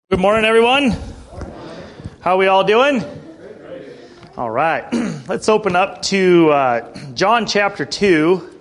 Good morning, everyone. How are we all doing? All right. Let's open up to John chapter 2.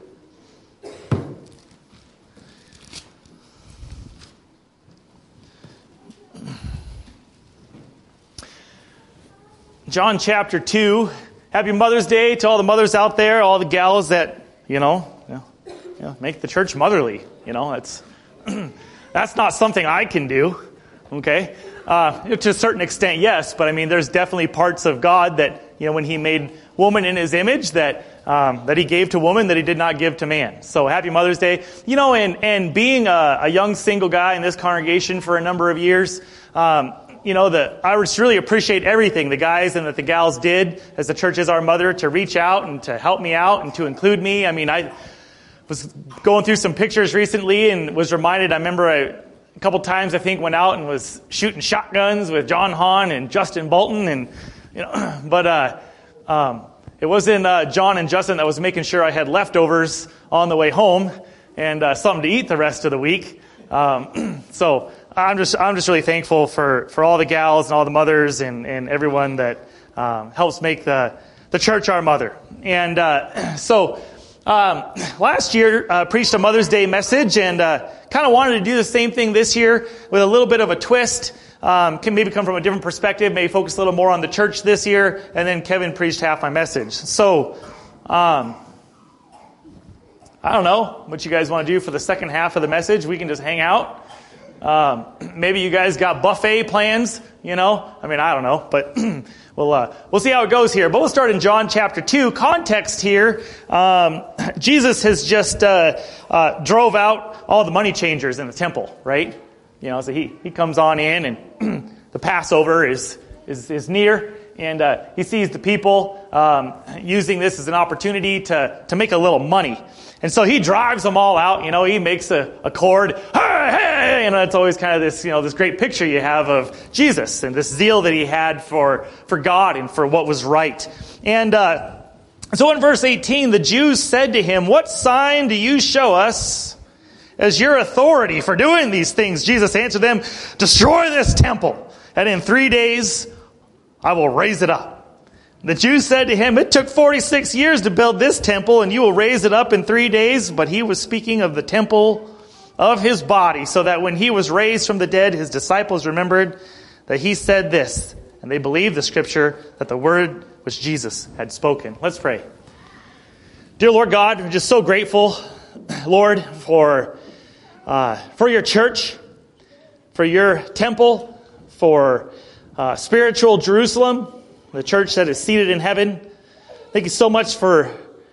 John chapter 2. Happy Mother's Day to all the mothers out there, all the gals that, make the church motherly. That's not something I can do. Okay, to a certain extent, yes, but I mean, there's definitely parts of God that, when He made woman in His image, that He gave to woman that He did not give to man. So happy Mother's Day. And being a young single guy in this congregation for a number of years, I just really appreciate everything the guys and that the gals did as the church is our mother to reach out and to help me out and to include me. I mean, I was going through some pictures recently and was reminded, I remember a couple times, I think, went out and was shooting shotguns with John Hahn and Justin Bolton, and it wasn't John and Justin that was making sure I had leftovers on the way home and something to eat the rest of the week. So I'm just really thankful for all the gals and all the mothers and everyone that helps make the church our mother. And last year, preached a Mother's Day message and kind of wanted to do the same thing this year with a little bit of a twist. Can maybe come from a different perspective, maybe focus a little more on the church this year, and then Kevin preached half my message. So, I don't know what you guys want to do for the second half of the message. We can just hang out. Maybe you guys got buffet plans, I don't know, but we'll see how it goes here. But we'll start in John chapter 2. Context here, Jesus has just drove out all the money changers in the temple, right? So he comes on in, and the Passover is near, and he sees the people using this as an opportunity to make a little money. And so he drives them all out. He makes a chord. Hey! It's always kind of this, this great picture you have of Jesus and this zeal that he had for God and for what was right. And so in verse 18, the Jews said to him, "What sign do you show us as your authority for doing these things?" Jesus answered them, "Destroy this temple, and in 3 days I will raise it up." The Jews said to him, "It took 46 years to build this temple, and you will raise it up in 3 days." But he was speaking of the temple of his body, so that when he was raised from the dead, his disciples remembered that he said this, and they believed the scripture that the word which Jesus had spoken. Let's pray. Dear Lord God, we're just so grateful, Lord, for your church, for your temple, for spiritual Jerusalem, the church that is seated in heaven. Thank you so much for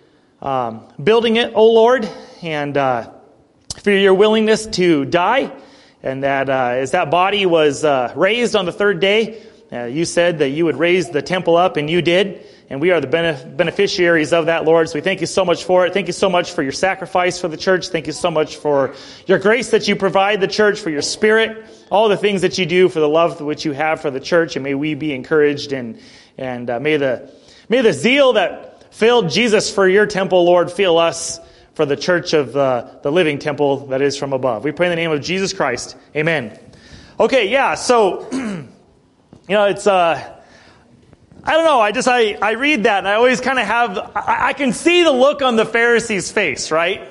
building it, O Lord, and for your willingness to die, and that as that body was raised on the third day, you said that you would raise the temple up, and you did, and we are the beneficiaries of that, Lord. So we thank you so much for it. Thank you so much for your sacrifice for the church. Thank you so much for your grace that you provide the church, for your spirit, all the things that you do, for the love which you have for the church, and may we be encouraged, and may the zeal that filled Jesus for your temple, Lord, fill us for the church of the living temple that is from above. We pray in the name of Jesus Christ. Amen. Okay, yeah, so, it's, I don't know, I read that and I always kind of have, I can see the look on the Pharisees' face, right?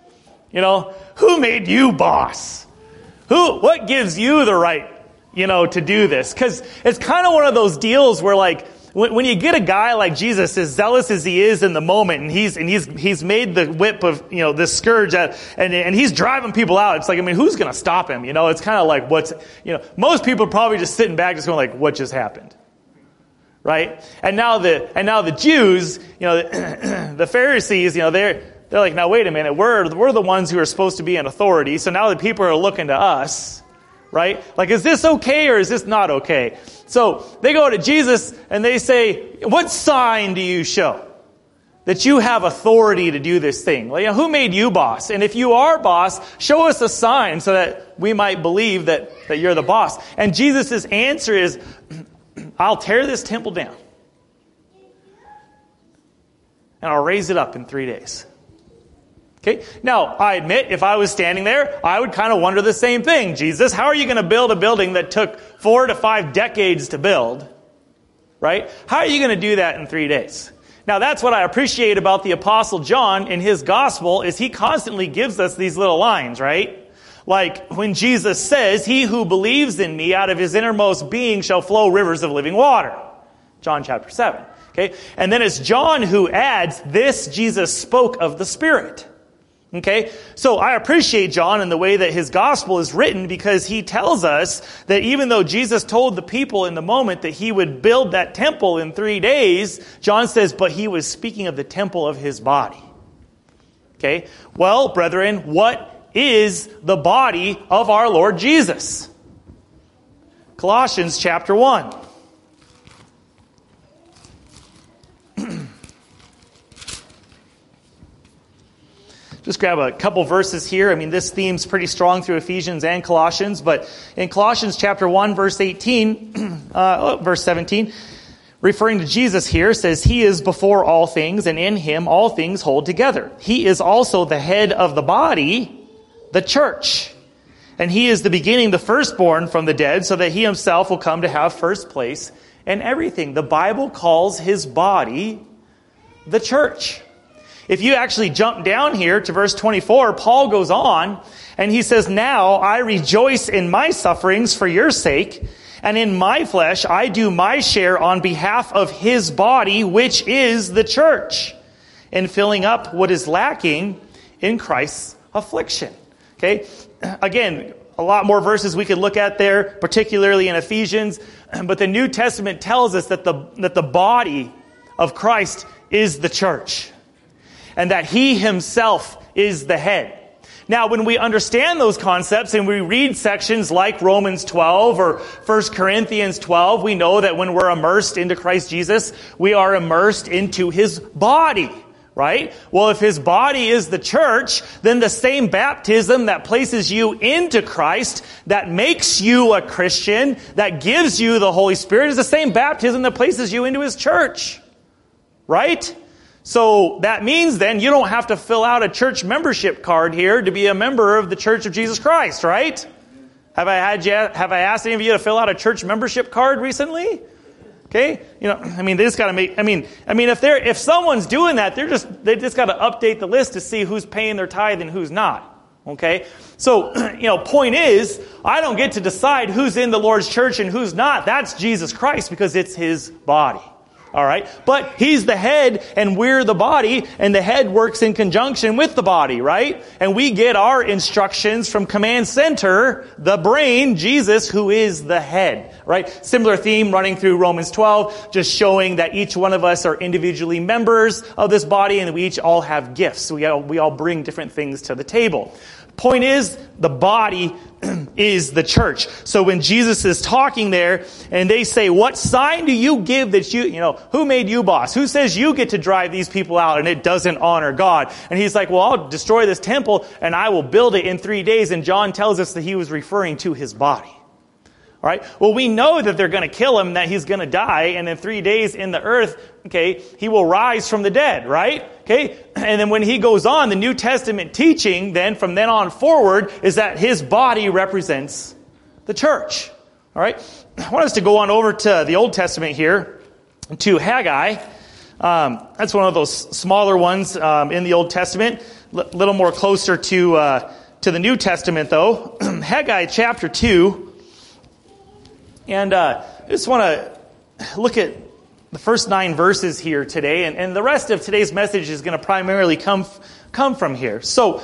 Who made you boss? What gives you the right, to do this? Because it's kind of one of those deals where, like, when you get a guy like Jesus, as zealous as he is in the moment, and he's made the whip of, this scourge, and he's driving people out. It's like, who's going to stop him? It's kind of like most people are probably just sitting back, just going like, what just happened? Right? And now the Jews, the Pharisees, they're like, now wait a minute, we're the ones who are supposed to be in authority. So now the people are looking to us, right? Like, is this okay or is this not okay? So they go to Jesus and they say, "What sign do you show that you have authority to do this thing? Like, who made you boss? And if you are boss, show us a sign so that we might believe that you're the boss." And Jesus' answer is, "I'll tear this temple down and I'll raise it up in 3 days." Okay. Now, I admit, if I was standing there, I would kind of wonder the same thing. Jesus, how are you going to build a building that took 4 to 5 decades to build? Right? How are you going to do that in 3 days? Now, that's what I appreciate about the Apostle John in his gospel, is he constantly gives us these little lines, right? Like when Jesus says, "He who believes in me, out of his innermost being shall flow rivers of living water." John chapter 7. Okay? And then it's John who adds, "This Jesus spoke of the Spirit." Okay, so I appreciate John in the way that his gospel is written, because he tells us that even though Jesus told the people in the moment that he would build that temple in 3 days, John says, but he was speaking of the temple of his body. Okay, well, brethren, what is the body of our Lord Jesus? Colossians chapter 1. Just grab a couple verses here. I mean, this theme's pretty strong through Ephesians and Colossians, but in Colossians chapter 1, verse 18, verse 17, referring to Jesus here, says, "He is before all things, and in him all things hold together. He is also the head of the body, the church. And he is the beginning, the firstborn from the dead, so that he himself will come to have first place in everything." The Bible calls his body the church. If you actually jump down here to verse 24, Paul goes on and he says, "Now I rejoice in my sufferings for your sake, and in my flesh I do my share on behalf of his body, which is the church, in filling up what is lacking in Christ's affliction." Okay? Again, a lot more verses we could look at there, particularly in Ephesians, but the New Testament tells us that the body of Christ is the church, and that he himself is the head. Now, when we understand those concepts and we read sections like Romans 12 or 1 Corinthians 12, we know that when we're immersed into Christ Jesus, we are immersed into his body, right? Well, if his body is the church, then the same baptism that places you into Christ, that makes you a Christian, that gives you the Holy Spirit, is the same baptism that places you into his church, right? So that means then you don't have to fill out a church membership card here to be a member of the Church of Jesus Christ, right? Have I asked any of you to fill out a church membership card recently? Okay? You know, I mean, they just got to make, if someone's doing that, they just got to update the list to see who's paying their tithe and who's not. Okay? So, point is, I don't get to decide who's in the Lord's church and who's not. That's Jesus Christ, because it's his body. All right? But he's the head and we're the body, and the head works in conjunction with the body, right? And we get our instructions from command center, the brain, Jesus, who is the head, right? Similar theme running through Romans 12, just showing that each one of us are individually members of this body, and we each all have gifts. We all bring different things to the table. Point is, the body is the church. So when Jesus is talking there and they say, "What sign do you give that who made you boss? Who says you get to drive these people out and it doesn't honor God?" And he's like, "Well, I'll destroy this temple and I will build it in 3 days." And John tells us that he was referring to his body. All right. Well, we know that they're going to kill him, that he's going to die, and in 3 days in the earth, okay, he will rise from the dead, right? Okay. And then when he goes on, the New Testament teaching then from then on forward is that his body represents the church. All right. I want us to go on over to the Old Testament here, to Haggai. That's one of those smaller ones in the Old Testament, a little more closer to the New Testament though. Haggai chapter 2. And I just want to look at the first 9 verses here today, and the rest of today's message is going to primarily come from here. So,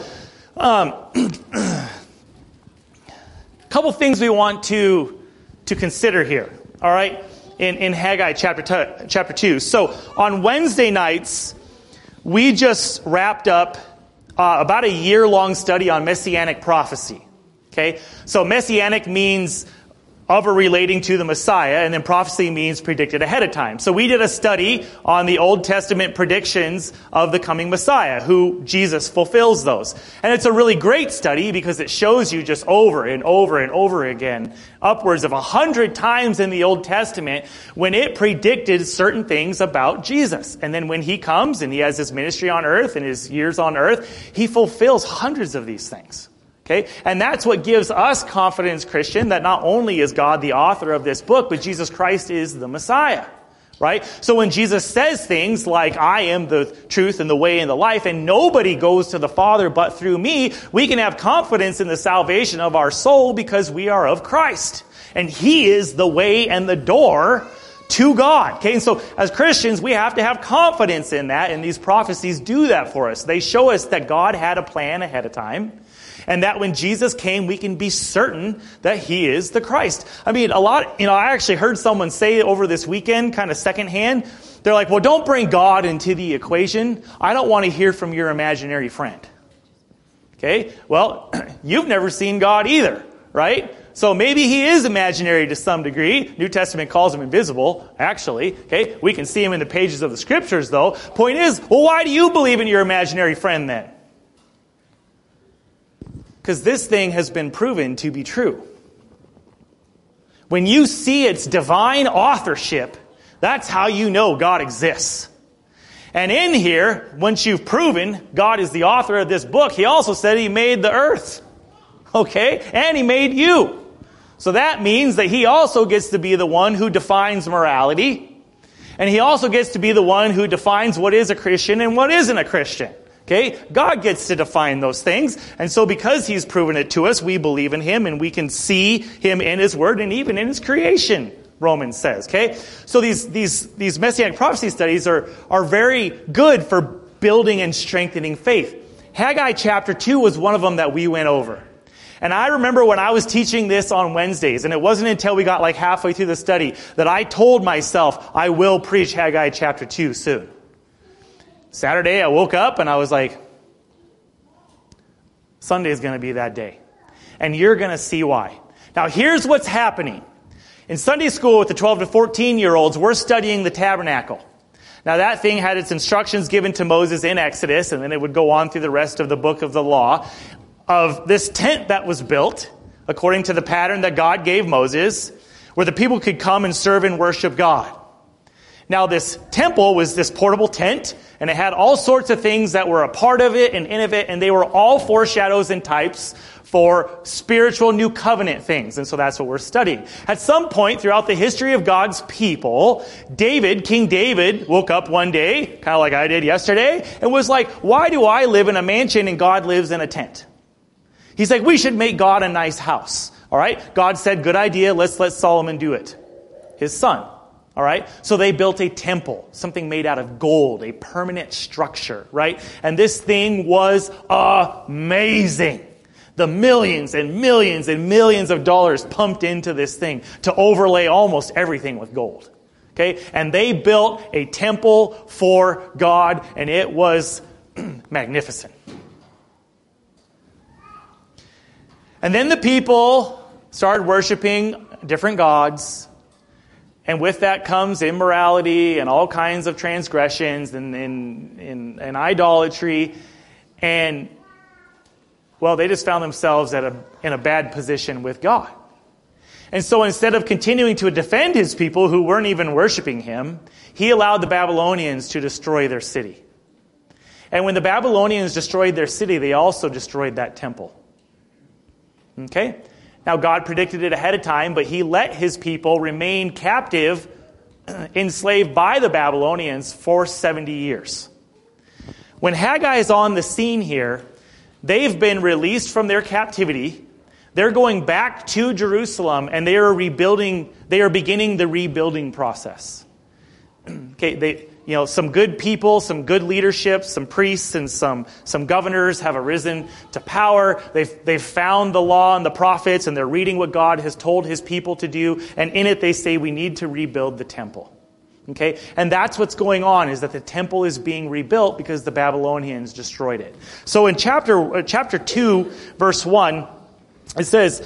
a couple things we want to consider here. All right, in Haggai chapter 2. So on Wednesday nights, we just wrapped up about a year-long study on Messianic prophecy. Okay, so Messianic means of or relating to the Messiah, and then prophecy means predicted ahead of time. So we did a study on the Old Testament predictions of the coming Messiah, who Jesus fulfills those. And it's a really great study because it shows you just over and over and over again, upwards of 100 times in the Old Testament, when it predicted certain things about Jesus. And then when he comes and he has his ministry on earth and his years on earth, he fulfills hundreds of these things. Okay? And that's what gives us confidence, Christian, that not only is God the author of this book, but Jesus Christ is the Messiah. Right? So when Jesus says things like, I am the truth and the way and the life, and nobody goes to the Father but through me, we can have confidence in the salvation of our soul because we are of Christ. And he is the way and the door to God. Okay? And so as Christians, we have to have confidence in that, and these prophecies do that for us. They show us that God had a plan ahead of time, and that when Jesus came, we can be certain that he is the Christ. I mean, I actually heard someone say over this weekend, kind of secondhand, they're like, well, don't bring God into the equation. I don't want to hear from your imaginary friend. Okay? Well, you've never seen God either, right? So maybe he is imaginary to some degree. New Testament calls him invisible, actually. Okay? We can see him in the pages of the scriptures, though. Point is, well, why do you believe in your imaginary friend then? Because this thing has been proven to be true. When you see its divine authorship, that's how you know God exists. And in here, once you've proven God is the author of this book, he also said he made the earth. Okay? And he made you. So that means that he also gets to be the one who defines morality. And he also gets to be the one who defines what is a Christian and what isn't a Christian. Okay? God gets to define those things. And so because he's proven it to us, we believe in him and we can see him in his word and even in his creation, Romans says. Okay? So these Messianic prophecy studies are very good for building and strengthening faith. Haggai chapter 2 was one of them that we went over. And I remember when I was teaching this on Wednesdays, and it wasn't until we got like halfway through the study that I told myself, I will preach Haggai chapter 2 soon. Saturday, I woke up and I was like, Sunday's going to be that day. And you're going to see why. Now, here's what's happening. In Sunday school with the 12 to 14-year-olds, we're studying the tabernacle. Now, that thing had its instructions given to Moses in Exodus, and then it would go on through the rest of the book of the law, of this tent that was built according to the pattern that God gave Moses, where the people could come and serve and worship God. Now, this temple was this portable tent, and it had all sorts of things that were a part of it and in of it, and they were all foreshadows and types for spiritual new covenant things. And so that's what we're studying. At some point throughout the history of God's people, King David, woke up one day, kind of like I did yesterday, and was like, why do I live in a mansion and God lives in a tent? He's like, we should make God a nice house. All right? God said, good idea, let's let Solomon do it. His son. All right? So they built a temple, something made out of gold, a permanent structure, right? And this thing was amazing. The millions and millions and millions of dollars pumped into this thing to overlay almost everything with gold. Okay? And they built a temple for God, and it was magnificent. And then the people started worshiping different gods. And with that comes immorality and all kinds of transgressions and idolatry. And, well, they just found themselves in a bad position with God. And so instead of continuing to defend his people who weren't even worshiping him, he allowed the Babylonians to destroy their city. And when the Babylonians destroyed their city, they also destroyed that temple. Okay? Now, God predicted it ahead of time, but he let his people remain captive, enslaved by the Babylonians for 70 years. When Haggai is on the scene here, they've been released from their captivity. They're going back to Jerusalem, and they are beginning the rebuilding process. Okay, some good people, some good leadership, some priests and some governors have arisen to power. They've found the law and the prophets, and they're reading what God has told his people to do. And in it, they say, we need to rebuild the temple. Okay? And that's what's going on, is that the temple is being rebuilt because the Babylonians destroyed it. So in chapter 2, verse 1, it says,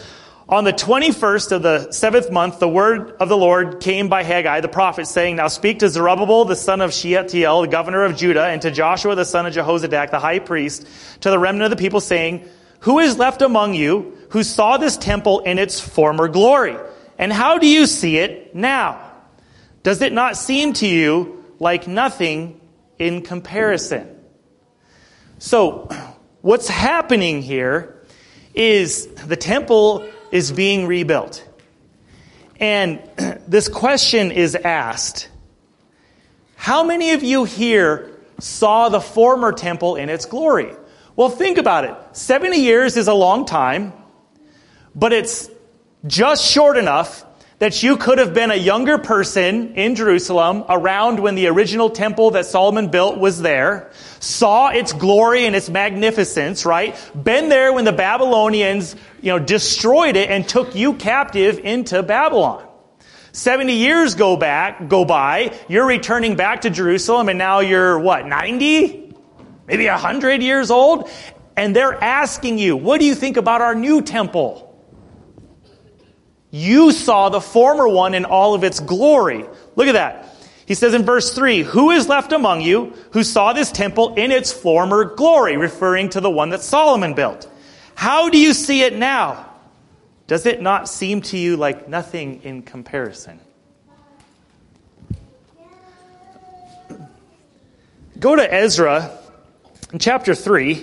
On the 21st of the 7th month, the word of the Lord came by Haggai, the prophet, saying, Now speak to Zerubbabel, the son of Shealtiel, the governor of Judah, and to Joshua, the son of Jehozadak, the high priest, to the remnant of the people, saying, Who is left among you who saw this temple in its former glory? And how do you see it now? Does it not seem to you like nothing in comparison? So, what's happening here is the temple is being rebuilt. And this question is asked, how many of you here saw the former temple in its glory? Well, think about it. 70 years is a long time, but it's just short enough that you could have been a younger person in Jerusalem around when the original temple that Solomon built was there, saw its glory and its magnificence, right? Been there when the Babylonians, destroyed it and took you captive into Babylon. 70 years go by, you're returning back to Jerusalem, and now you're, 90? Maybe 100 years old? And they're asking you, what do you think about our new temple? You saw the former one in all of its glory. Look at that. He says in verse 3, Who is left among you who saw this temple in its former glory? Referring to the one that Solomon built. How do you see it now? Does it not seem to you like nothing in comparison? Go to Ezra in chapter 3.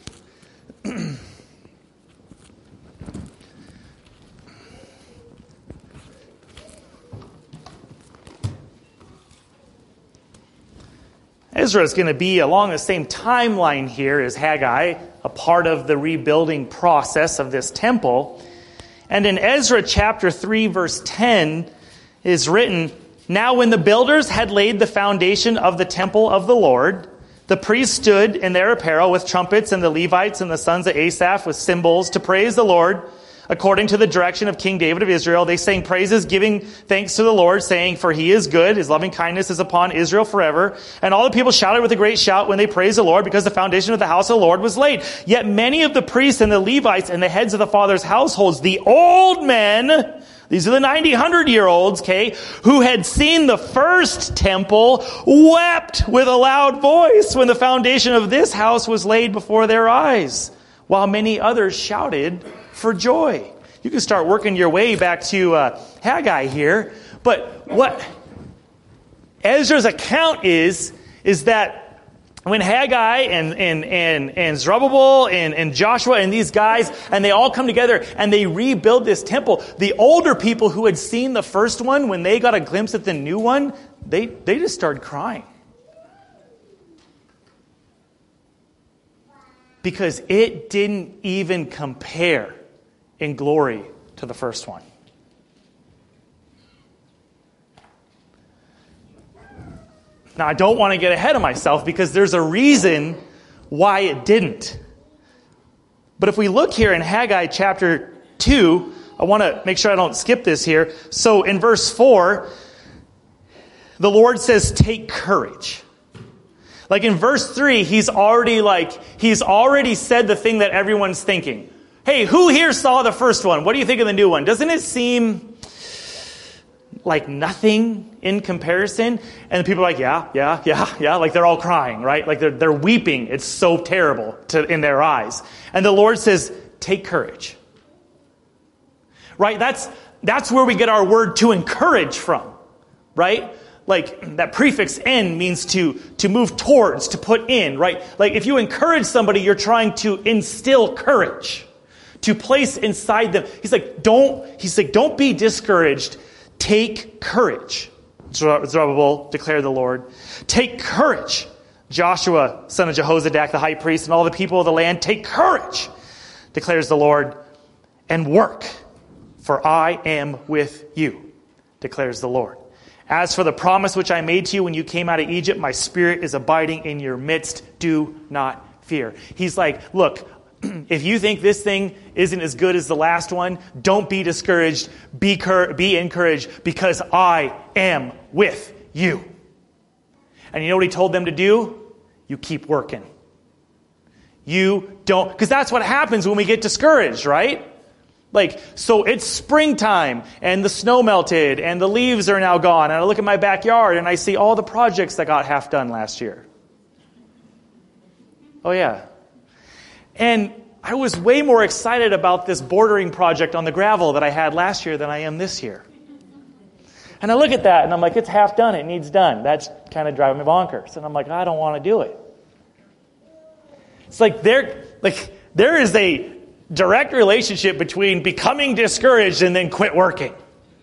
Ezra is going to be along the same timeline here as Haggai, a part of the rebuilding process of this temple. And in Ezra chapter 3, verse 10 is written, Now when the builders had laid the foundation of the temple of the Lord, the priests stood in their apparel with trumpets, and the Levites and the sons of Asaph with cymbals to praise the Lord. According to the direction of King David of Israel, they sang praises, giving thanks to the Lord, saying, For he is good, his loving kindness is upon Israel forever. And all the people shouted with a great shout when they praised the Lord, because the foundation of the house of the Lord was laid. Yet many of the priests and the Levites and the heads of the fathers' households, the old men, these are the 100-year-olds, okay, who had seen the first temple, wept with a loud voice when the foundation of this house was laid before their eyes, while many others shouted for joy. You can start working your way back to Haggai here. But what Ezra's account is that when Haggai and Zerubbabel and Joshua and these guys, and they all come together and they rebuild this temple, the older people who had seen the first one, when they got a glimpse at the new one, they just started crying. Because it didn't even compare in glory to the first one. Now, I don't want to get ahead of myself because there's a reason why it didn't. But if we look here in Haggai chapter 2, I want to make sure I don't skip this here. So in verse 4, the Lord says, take courage. Like in verse 3, he's already said the thing that everyone's thinking. Hey, who here saw the first one? What do you think of the new one? Doesn't it seem like nothing in comparison? And the people are like, yeah. Like they're all crying, right? Like they're weeping. It's so terrible in their eyes. And the Lord says, take courage. Right? That's where we get our word to encourage from, right? Like that prefix "in" means to move towards, to put in, right? Like if you encourage somebody, you're trying to instill courage, to place inside them. He's like, don't be discouraged. Take courage. Zerubbabel, declared the Lord. Take courage. Joshua, son of Jehozadak, the high priest, and all the people of the land, take courage, declares the Lord, and work, for I am with you, declares the Lord. As for the promise which I made to you when you came out of Egypt, my spirit is abiding in your midst. Do not fear. He's like, look, if you think this thing isn't as good as the last one, don't be discouraged. Be encouraged, because I am with you. And you know what he told them to do? You keep working. You don't, because that's what happens when we get discouraged, right? Like, so it's springtime, and the snow melted, and the leaves are now gone, and I look at my backyard, and I see all the projects that got half done last year. Oh, yeah. And I was way more excited about this bordering project on the gravel that I had last year than I am this year. And I look at that, and I'm like, it's half done, it needs done. That's kind of driving me bonkers. And I'm like, I don't want to do it. It's like there is a direct relationship between becoming discouraged and then quit working.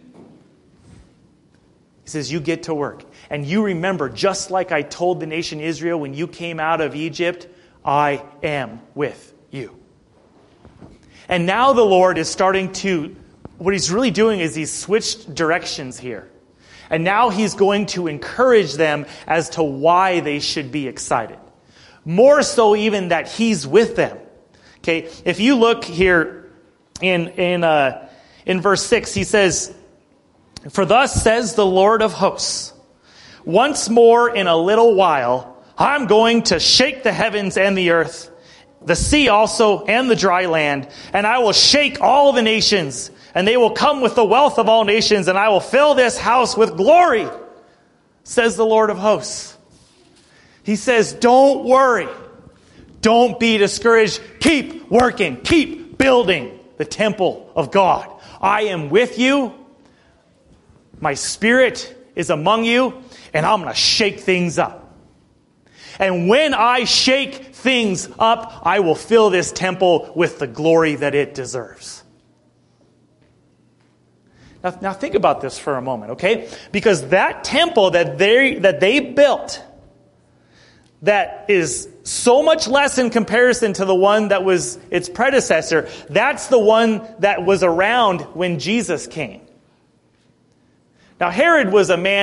He says, you get to work. And you remember, just like I told the nation Israel when you came out of Egypt, I am with you. And now the Lord is starting to, what he's really doing is he's switched directions here. And now he's going to encourage them as to why they should be excited. More so even that he's with them. Okay, if you look here in verse 6, he says, "For thus says the Lord of hosts, once more in a little while, I'm going to shake the heavens and the earth, the sea also and the dry land, and I will shake all the nations, and they will come with the wealth of all nations, and I will fill this house with glory, says the Lord of hosts." He says, don't worry. Don't be discouraged. Keep working. Keep building the temple of God. I am with you. My spirit is among you, and I'm going to shake things up. And when I shake things up, I will fill this temple with the glory that it deserves. Now think about this for a moment, okay? Because that temple that they built, that is so much less in comparison to the one that was its predecessor, that's the one that was around when Jesus came. Now Herod,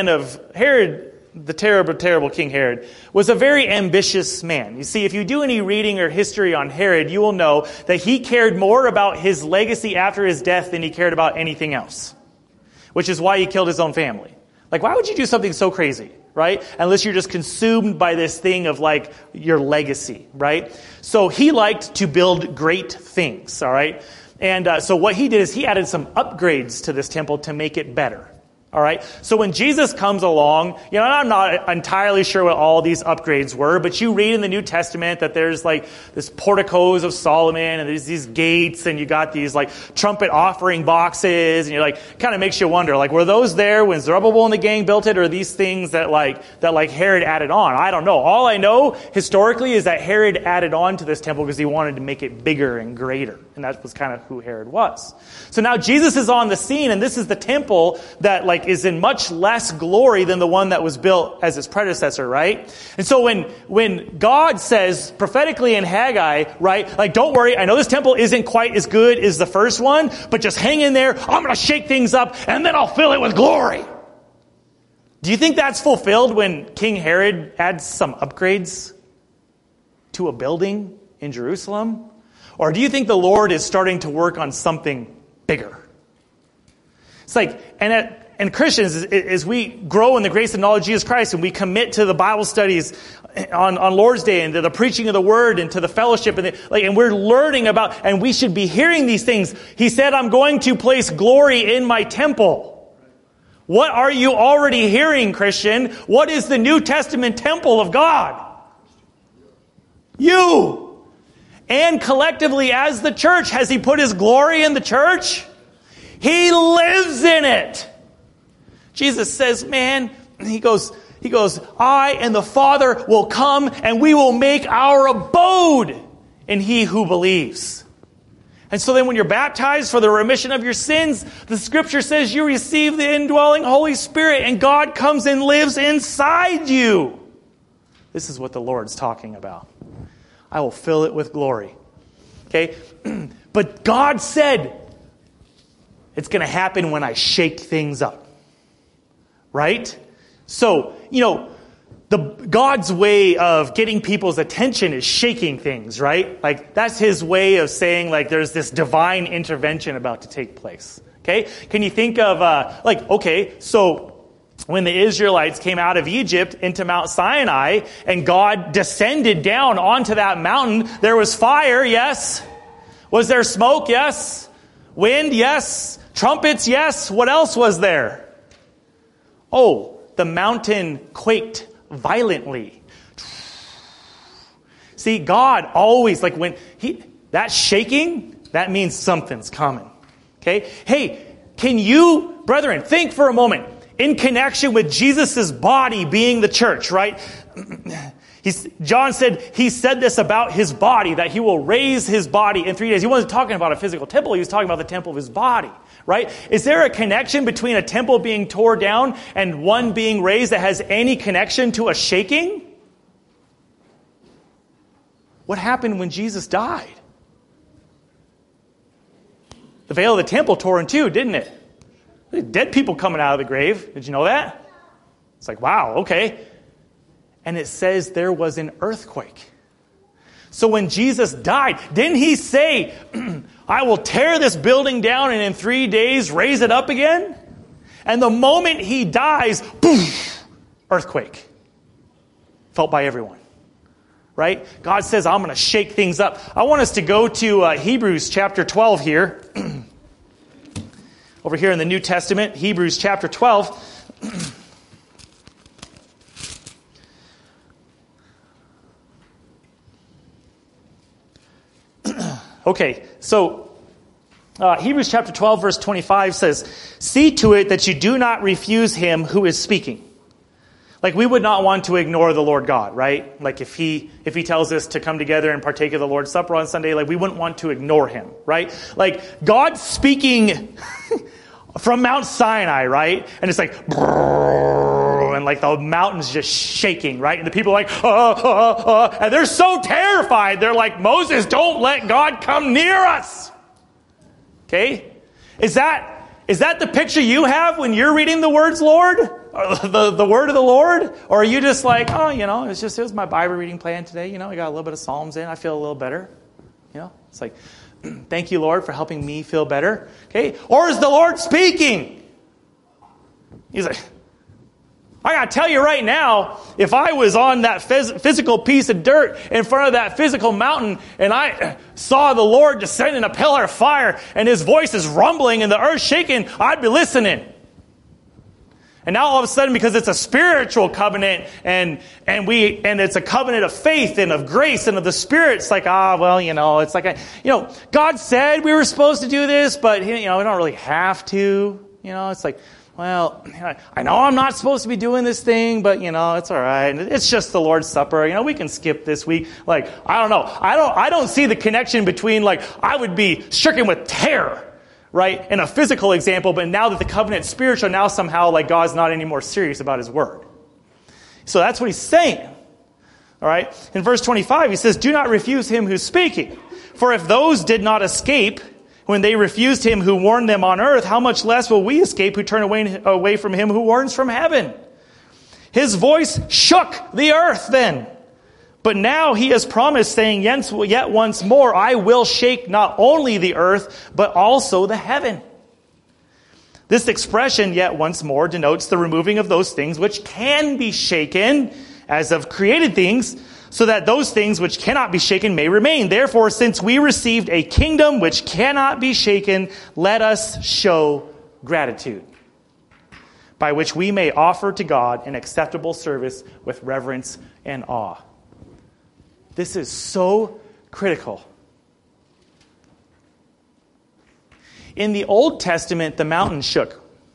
the terrible, terrible King Herod, was a very ambitious man. You see, if you do any reading or history on Herod, you will know that he cared more about his legacy after his death than he cared about anything else. Which is why he killed his own family. Like, why would you do something so crazy, right? Unless you're just consumed by this thing of, like, your legacy, right? So he liked to build great things, all right? And so what he did is he added some upgrades to this temple to make it better. All right. So when Jesus comes along, I'm not entirely sure what all these upgrades were, but you read in the New Testament that there's like this porticos of Solomon, and there's these gates, and you got these like trumpet offering boxes, and you're like, kind of makes you wonder, like, were those there when Zerubbabel and the gang built it, or are these things that Herod added on? I don't know. All I know historically is that Herod added on to this temple because he wanted to make it bigger and greater, and that was kind of who Herod was. So now Jesus is on the scene, and this is the temple that is in much less glory than the one that was built as its predecessor, right? And so when God says prophetically in Haggai, right, like, don't worry, I know this temple isn't quite as good as the first one, but just hang in there, I'm going to shake things up, and then I'll fill it with glory. Do you think that's fulfilled when King Herod adds some upgrades to a building in Jerusalem? Or do you think the Lord is starting to work on something bigger? It's like, and Christians, as we grow in the grace and knowledge of Jesus Christ, and we commit to the Bible studies on Lord's Day, and to the preaching of the Word, and to the fellowship, and we're learning about, and we should be hearing these things. He said, I'm going to place glory in my temple. What are you already hearing, Christian? What is the New Testament temple of God? You. And collectively as the church, has He put His glory in the church? He lives in it. Jesus says, man, he goes, I and the Father will come, and we will make our abode in he who believes. And so then when you're baptized for the remission of your sins, the Scripture says you receive the indwelling Holy Spirit, and God comes and lives inside you. This is what the Lord's talking about. I will fill it with glory. Okay? But God said it's going to happen when I shake things up. Right? So, God's way of getting people's attention is shaking things, right? Like, that's His way of saying, like, there's this divine intervention about to take place. Okay? Can you think of, so when the Israelites came out of Egypt into Mount Sinai, and God descended down onto that mountain, there was fire, yes. Was there smoke? Yes. Wind, yes. Trumpets, yes. What else was there? Oh, the mountain quaked violently. See, God always, like when that shaking, that means something's coming. Okay? Hey, can you, brethren, think for a moment, in connection with Jesus' body being the church, right? John said, he said this about his body, that he will raise his body in 3 days. He wasn't talking about a physical temple, he was talking about the temple of his body, right? Is there a connection between a temple being torn down and one being raised that has any connection to a shaking? What happened when Jesus died? The veil of the temple tore in two, didn't it? Dead people coming out of the grave. Did you know that? It's like, wow, okay. And it says there was an earthquake. So when Jesus died, didn't he say, I will tear this building down and in 3 days raise it up again? And the moment he dies, boom, earthquake. Felt by everyone. Right? God says, I'm going to shake things up. I want us to go to Hebrews chapter 12 here. Over here in the New Testament, Hebrews chapter 12. Okay, so Hebrews chapter 12, verse 25 says, see to it that you do not refuse him who is speaking. Like, we would not want to ignore the Lord God, right? Like, if he tells us to come together and partake of the Lord's Supper on Sunday, like, we wouldn't want to ignore him, right? Like, God speaking from Mount Sinai, right? And it's like, and like the mountain's just shaking, right? And the people are like, and they're so terrified. They're like, Moses, don't let God come near us. Okay? Is that the picture you have when you're reading the words, Lord? Or the word of the Lord? Or are you just like, oh, it was my Bible reading plan today. I got a little bit of Psalms in. I feel a little better. It's like, thank you, Lord, for helping me feel better. Okay? Or is the Lord speaking? He's like, I got to tell you right now, if I was on that physical piece of dirt in front of that physical mountain and I saw the Lord descend in a pillar of fire and his voice is rumbling and the earth shaking, I'd be listening. And now all of a sudden, because it's a spiritual covenant and it's a covenant of faith and of grace and of the Spirit, it's like, it's like, God said we were supposed to do this, but, we don't really have to. It's like, well, I know I'm not supposed to be doing this thing, but, it's all right. It's just the Lord's Supper. We can skip this week. Like, I don't know. I don't see the connection between, like, I would be stricken with terror, right, in a physical example, but now that the covenant's spiritual, now somehow, like, God's not any more serious about his word. So that's what he's saying. All right? In verse 25, he says, do not refuse him who's speaking. For if those did not escape when they refused him who warned them on earth, how much less will we escape who turn away from him who warns from heaven? His voice shook the earth then. But now he has promised, saying, yet once more, I will shake not only the earth, but also the heaven. This expression, yet once more, denotes the removing of those things which can be shaken, as of created things, so that those things which cannot be shaken may remain. Therefore, since we received a kingdom which cannot be shaken, let us show gratitude, by which we may offer to God an acceptable service with reverence and awe. This is so critical. In the Old Testament, the mountain shook.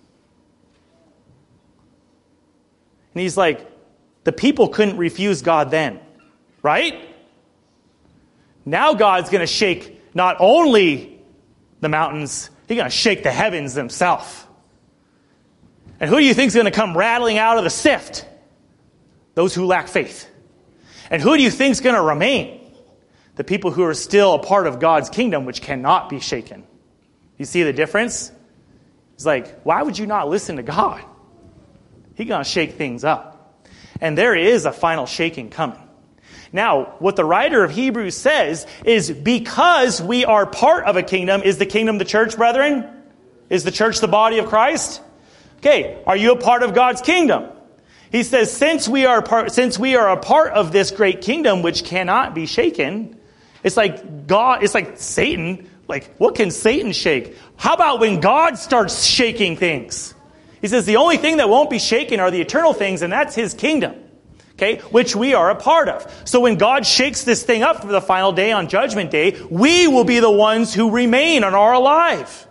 And he's like, the people couldn't refuse God then, right? Now God's going to shake not only the mountains, he's going to shake the heavens themselves. And who do you think is going to come rattling out of the sift? Those who lack faith. And who do you think is going to remain? The people who are still a part of God's kingdom, which cannot be shaken. You see the difference? It's like, why would you not listen to God? He's going to shake things up. And there is a final shaking coming. Now, what the writer of Hebrews says is, because we are part of a kingdom, is the kingdom the church, brethren? Is the church the body of Christ? Okay, are you a part of God's kingdom? He says, since we are a part of this great kingdom which cannot be shaken, it's like Satan Like, what can Satan shake? How about when God starts shaking things? He says the only thing that won't be shaken are the eternal things, and that's his kingdom, okay, which we are a part of. So when God shakes this thing up for the final day on Judgment Day, we will be the ones who remain and are alive.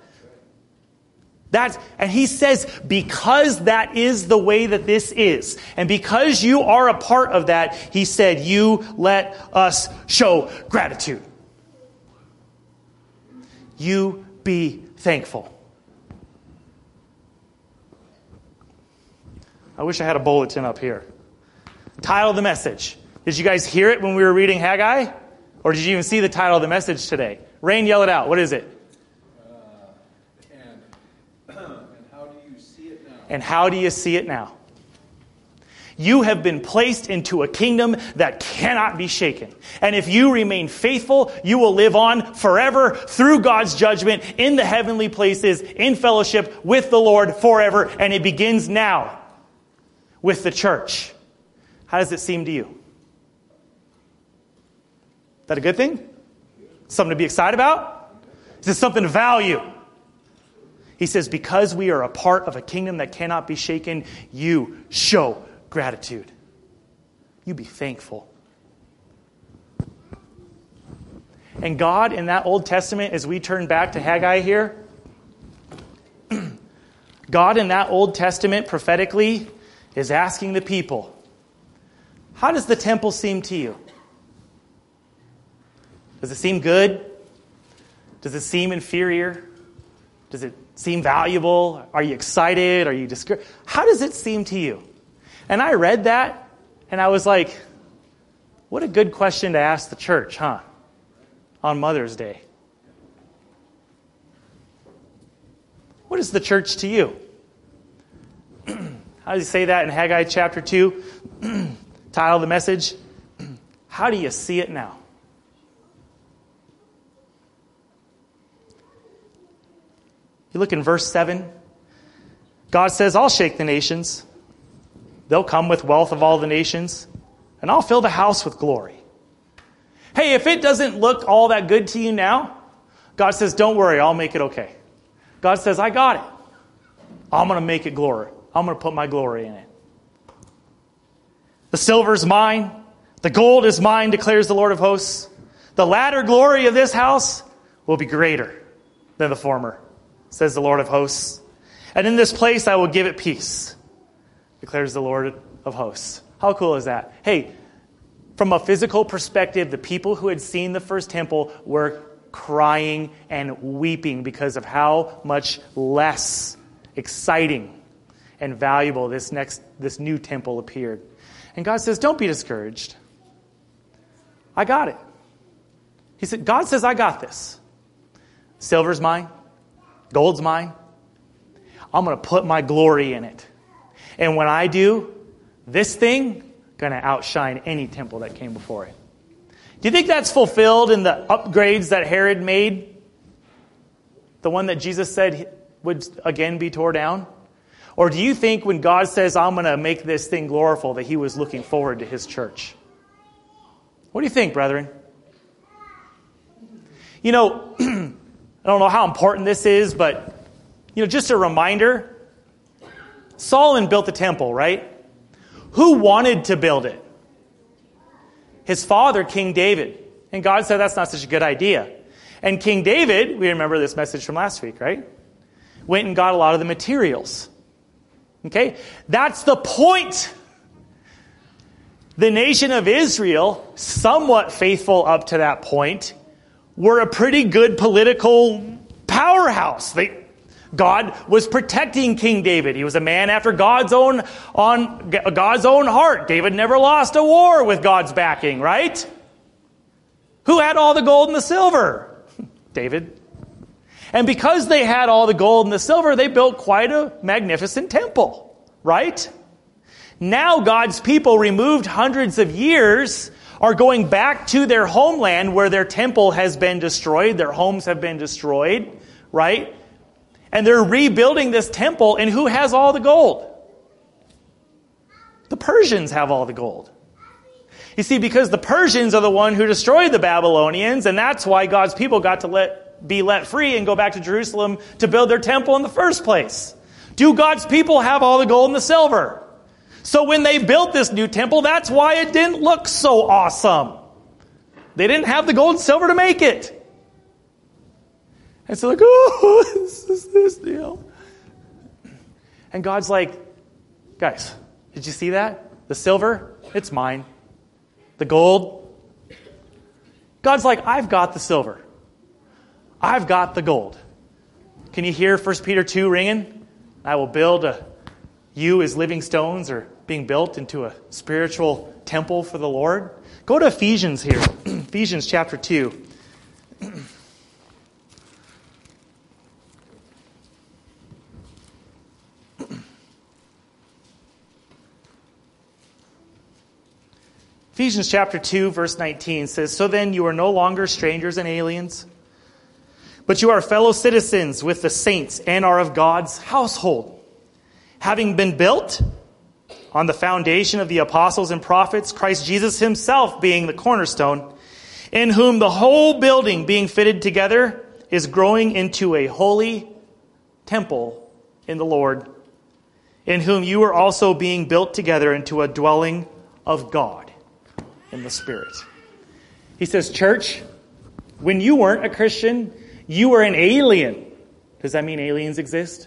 And he says, because that is the way that this is, and because you are a part of that, he said, you let us show gratitude. You be thankful. I wish I had a bulletin up here. Title of the message. Did you guys hear it when we were reading Haggai? Or did you even see the title of the message today? Rain, yell it out. What is it? And how do you see it now? You have been placed into a kingdom that cannot be shaken. And if you remain faithful, you will live on forever through God's judgment in the heavenly places, in fellowship with the Lord forever. And it begins now with the church. How does it seem to you? Is that a good thing? Something to be excited about? Is it something to value? He says, because we are a part of a kingdom that cannot be shaken, you show gratitude. You be thankful. And God in that Old Testament, as we turn back to Haggai here, God in that Old Testament prophetically is asking the people, how does the temple seem to you? Does it seem good? Does it seem inferior? Does it seem valuable? Are you excited? Are you discouraged? How does it seem to you? And I read that, and I was like, what a good question to ask the church, huh? On Mother's Day. What is the church to you? How does he say that in Haggai chapter 2? Title of the message, how do you see it now? You look in verse 7. God says, I'll shake the nations. They'll come with wealth of all the nations, and I'll fill the house with glory. Hey, if it doesn't look all that good to you now, God says, don't worry, I'll make it okay. God says, I got it. I'm going to make it glory. I'm going to put my glory in it. The silver is mine. The gold is mine, declares the Lord of hosts. The latter glory of this house will be greater than the former, says the Lord of hosts. And in this place I will give it peace, declares the Lord of hosts. How cool is that? Hey, from a physical perspective, the people who had seen the first temple were crying and weeping because of how much less exciting and valuable this new temple appeared. And God says, don't be discouraged. I got it. He said, God says, I got this. Silver's mine. Gold's mine. I'm going to put my glory in it. And when I do, this thing going to outshine any temple that came before it. Do you think that's fulfilled in the upgrades that Herod made? The one that Jesus said would again be torn down? Or do you think when God says, I'm going to make this thing gloriful, that he was looking forward to his church? What do you think, brethren? You know, I don't know how important this is, but, just a reminder. Solomon built the temple, right? Who wanted to build it? His father, King David. And God said that's not such a good idea. And King David, we remember this message from last week, right? Went and got a lot of the materials. Okay? That's the point. The nation of Israel, somewhat faithful up to that point, were a pretty good political powerhouse. God was protecting King David. He was a man after God's own heart. David never lost a war with God's backing, right? Who had all the gold and the silver? David. And because they had all the gold and the silver, they built quite a magnificent temple, right? Now God's people, removed hundreds of years, are going back to their homeland where their temple has been destroyed, their homes have been destroyed, right? And they're rebuilding this temple, and who has all the gold? The Persians have all the gold. You see, because the Persians are the one who destroyed the Babylonians, and that's why God's people got to let be let free and go back to Jerusalem to build their temple in the first place? Do God's people have all the gold and the silver? So when they built this new temple, that's why it didn't look so awesome. They didn't have the gold and silver to make it. And so like, oh, this is this deal. And God's like, guys, did you see that? The silver, it's mine. The gold. God's like, I've got the silver. I've got the gold. Can you hear 1 Peter 2 ringing? I will build you as living stones are being built into a spiritual temple for the Lord. Go to Ephesians here. Ephesians chapter 2. Ephesians chapter 2, verse 19 says, "So then you are no longer strangers and aliens, but you are fellow citizens with the saints and are of God's household, having been built on the foundation of the apostles and prophets, Christ Jesus himself being the cornerstone, in whom the whole building being fitted together is growing into a holy temple in the Lord, in whom you are also being built together into a dwelling of God in the Spirit." He says, church, when you weren't a Christian, you were an alien. Does that mean aliens exist?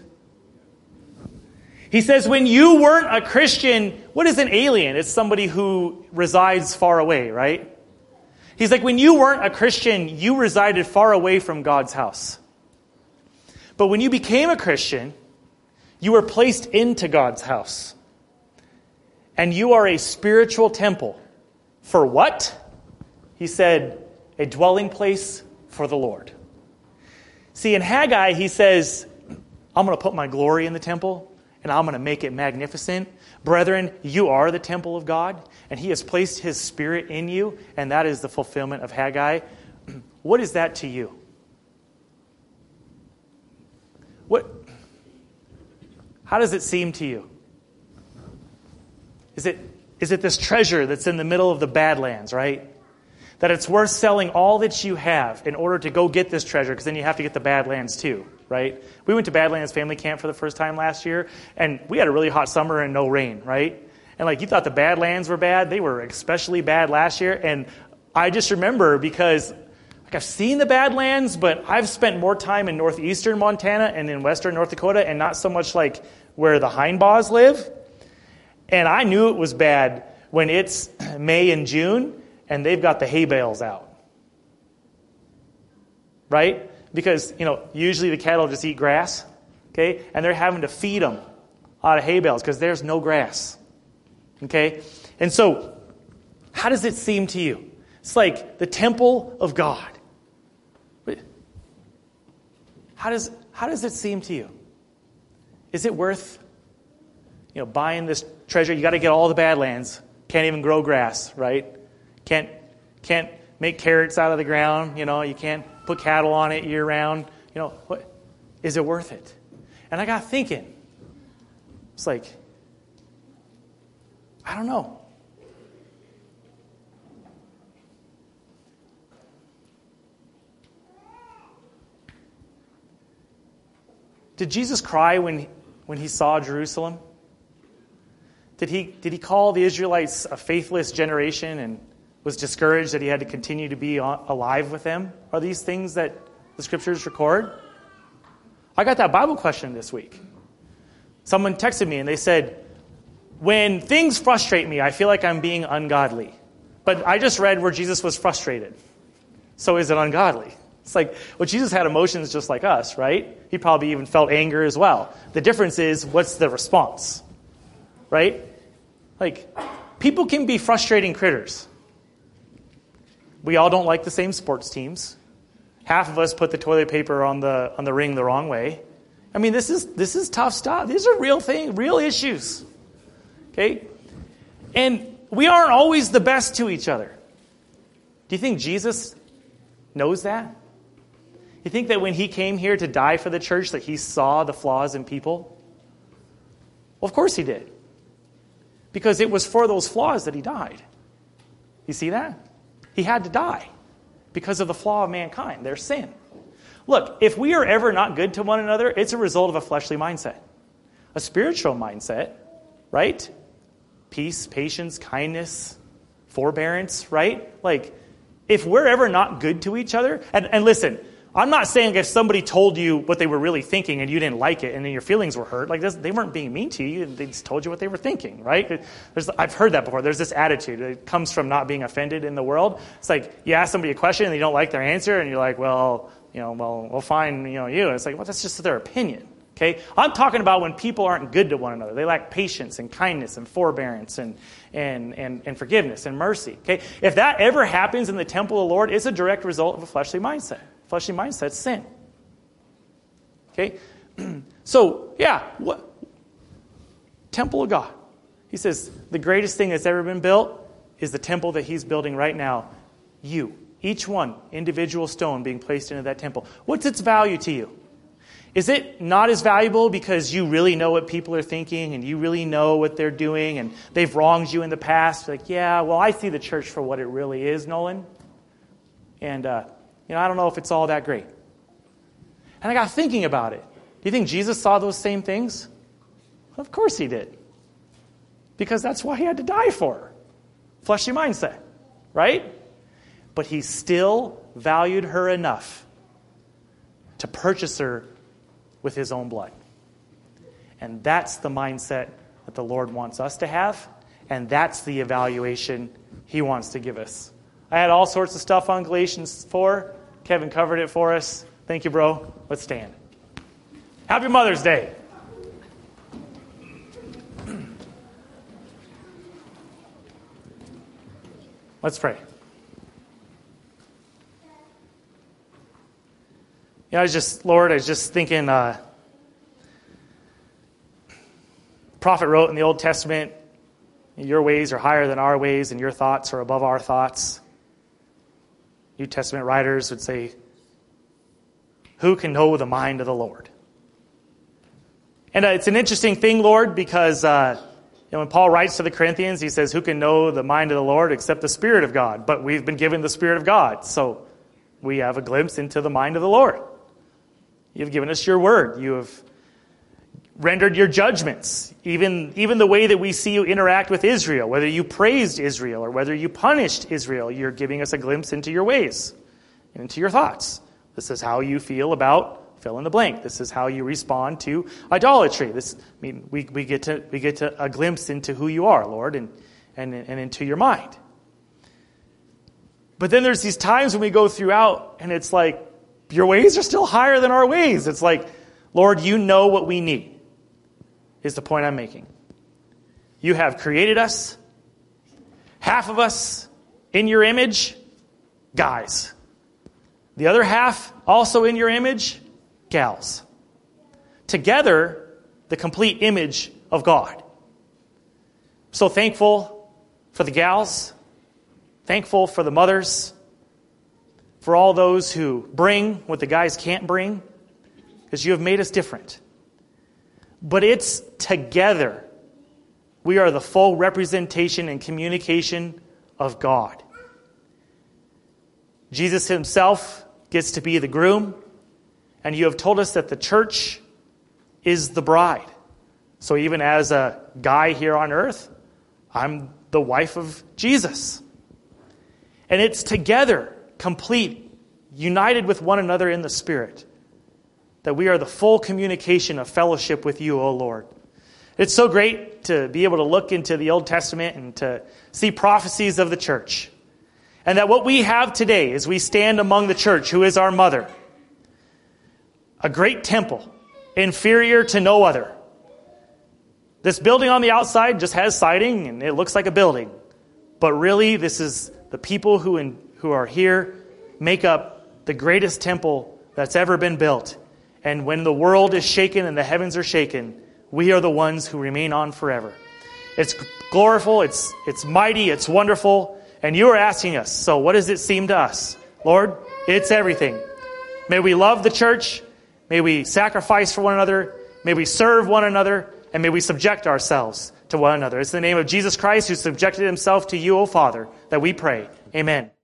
He says, when you weren't a Christian, what is an alien? It's somebody who resides far away, right? He's like, when you weren't a Christian, you resided far away from God's house. But when you became a Christian, you were placed into God's house. And you are a spiritual temple. For what? He said, a dwelling place for the Lord. See, in Haggai, he says, I'm going to put my glory in the temple, and I'm going to make it magnificent. Brethren, you are the temple of God, and he has placed his Spirit in you, and that is the fulfillment of Haggai. What is that to you? How does it seem to you? Is it this treasure that's in the middle of the Badlands, right? That it's worth selling all that you have in order to go get this treasure, because then you have to get the Badlands too, right? We went to Badlands family camp for the first time last year, and we had a really hot summer and no rain, right? And like you thought the Badlands were bad, they were especially bad last year. And I just remember because like I've seen the Badlands, but I've spent more time in northeastern Montana and in western North Dakota, and not so much like where the Hindbaugh live. And I knew it was bad when it's May and June and they've got the hay bales out. Right? Because, usually the cattle just eat grass. Okay? And they're having to feed them out of hay bales because there's no grass. Okay? And so, how does it seem to you? It's like the temple of God. How does it seem to you? Is it worth buying this treasure? You got to get all the Badlands. Can't even grow grass, right? Can't make carrots out of the ground. You can't put cattle on it year round. What is it worth it? And I got thinking. It's like, I don't know. Did Jesus cry when he saw Jerusalem? Did he call the Israelites a faithless generation and was discouraged that he had to continue to be alive with them? Are these things that the Scriptures record? I got that Bible question this week. Someone texted me and they said, when things frustrate me, I feel like I'm being ungodly. But I just read where Jesus was frustrated. So is it ungodly? It's like, well, Jesus had emotions just like us, right? He probably even felt anger as well. The difference is, what's the response? Right? Like, people can be frustrating critters. We all don't like the same sports teams. Half of us put the toilet paper on the ring the wrong way. I mean, this is tough stuff. These are real things, real issues. Okay? And we aren't always the best to each other. Do you think Jesus knows that? You think that when he came here to die for the church that he saw the flaws in people? Well, of course he did. Because it was for those flaws that he died. You see that? He had to die because of the flaw of mankind, their sin. Look, if we are ever not good to one another, it's a result of a fleshly mindset. A spiritual mindset, right? Peace, patience, kindness, forbearance, right? Like, if we're ever not good to each other, and listen, I'm not saying if somebody told you what they were really thinking and you didn't like it and then your feelings were hurt, like this, they weren't being mean to you. They just told you what they were thinking, right? I've heard that before. There's this attitude. It comes from not being offended in the world. It's like you ask somebody a question and you don't like their answer and you're like, well, we'll find, you. And it's like, well, that's just their opinion. Okay? I'm talking about when people aren't good to one another. They lack patience and kindness and forbearance and forgiveness and mercy. Okay? If that ever happens in the temple of the Lord, it's a direct result of a fleshly mindset. Fleshly mindset is sin. Okay? So, what? Temple of God. He says the greatest thing that's ever been built is the temple that he's building right now. You. Each one, individual stone being placed into that temple. What's its value to you? Is it not as valuable because you really know what people are thinking and you really know what they're doing and they've wronged you in the past? Like, I see the church for what it really is, Nolan. And, I don't know if it's all that great. And I got thinking about it. Do you think Jesus saw those same things? Of course he did. Because that's why he had to die for her. Fleshly mindset, right? But he still valued her enough to purchase her with his own blood. And that's the mindset that the Lord wants us to have, and that's the evaluation he wants to give us. I had all sorts of stuff on Galatians 4. Kevin covered it for us. Thank you, bro. Let's stand. Happy Mother's Day. Let's pray. I was just thinking, prophet wrote in the Old Testament, your ways are higher than our ways and your thoughts are above our thoughts. New Testament writers would say, who can know the mind of the Lord? And it's an interesting thing, Lord, because when Paul writes to the Corinthians, he says, who can know the mind of the Lord except the Spirit of God? But we've been given the Spirit of God, so we have a glimpse into the mind of the Lord. You've given us your word. You have rendered your judgments. Even the way that we see you interact with Israel, whether you praised Israel or whether you punished Israel, you're giving us a glimpse into your ways and into your thoughts. This is how you feel about fill in the blank. This is how you respond to idolatry. We get to a glimpse into who you are, Lord, and into your mind. But then there's these times when we go throughout and it's like, your ways are still higher than our ways. It's like, Lord, you know what we need, is the point I'm making. You have created us, half of us in your image, guys. The other half also in your image, gals. Together, the complete image of God. So thankful for the gals, thankful for the mothers, for all those who bring what the guys can't bring, because you have made us different. But it's together. We are the full representation and communication of God. Jesus himself gets to be the groom, and you have told us that the church is the bride. So even as a guy here on earth, I'm the wife of Jesus. And it's together, complete, united with one another in the Spirit, that we are the full communication of fellowship with you, O Lord. It's so great to be able to look into the Old Testament and to see prophecies of the church. And that what we have today as we stand among the church, who is our mother, a great temple, inferior to no other. This building on the outside just has siding and it looks like a building. But really, this is the people who are here make up the greatest temple that's ever been built. And when the world is shaken and the heavens are shaken, we are the ones who remain on forever. It's gloriful, it's mighty, it's wonderful, and you are asking us, so what does it seem to us? Lord, it's everything. May we love the church, may we sacrifice for one another, may we serve one another, and may we subject ourselves to one another. It's in the name of Jesus Christ, who subjected himself to you, O Father, that we pray. Amen.